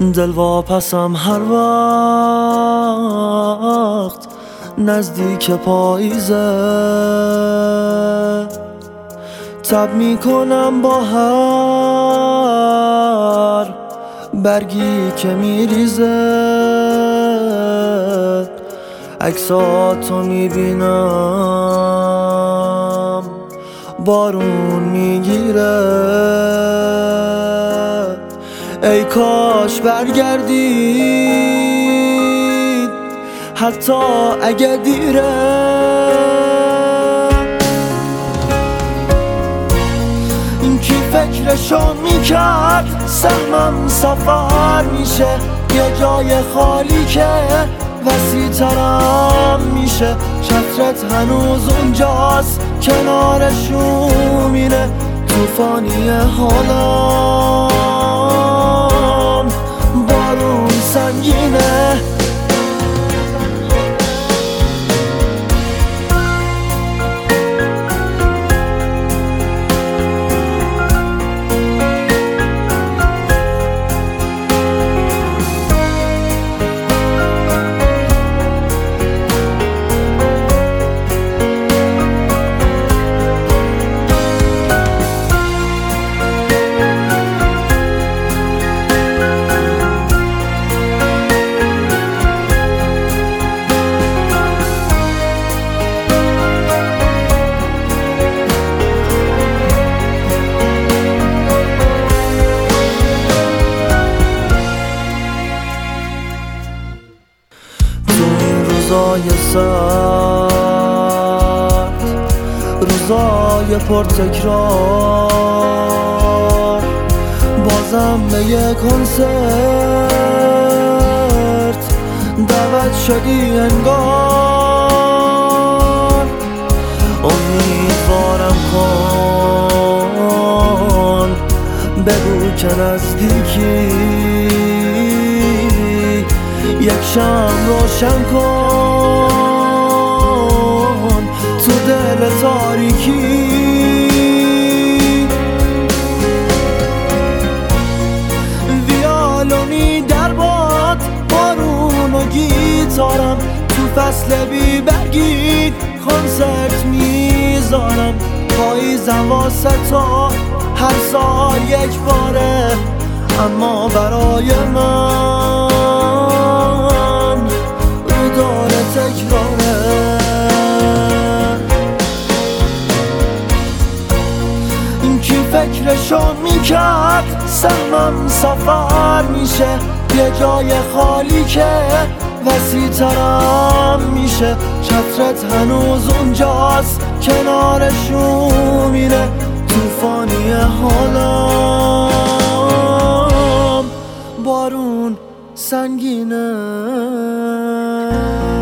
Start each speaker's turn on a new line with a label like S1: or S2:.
S1: دل واپسم هر وقت نزدیک پاییزه، تب میکنم با هر برگی که میریزه. عکساتو میبینم بارون میگیره، ای کاش برگردید حتی اگه دیره. این کی فکرشو میکرد سهمم سفر میشه، یه جای خالی که وسیع ترم میشه. چترت هنوز اونجاست کنار شومینه، توفانی حالم بارون سنگینه. روزای سرد، روزای پرتکرار، بازم به یه کنسرت دعوت شدی انگار. امیدوارم کن بگو که نزدیکی، یک شم روشن کن تو دل تاریکی. ویالونی در باد، بارون و گیتارم، تو فصل بی برگی کنسرت میذارم. پاییزم واسه تو هر سال یک باره، اما برای من رو داره تکراره. این کی فکرشو میکرد سهمم سفر میشه، یه جای خالی که وسیع ترم میشه. چترت هنوز اونجاست کنار شومینه، توفانی حالم بارون سنگینه.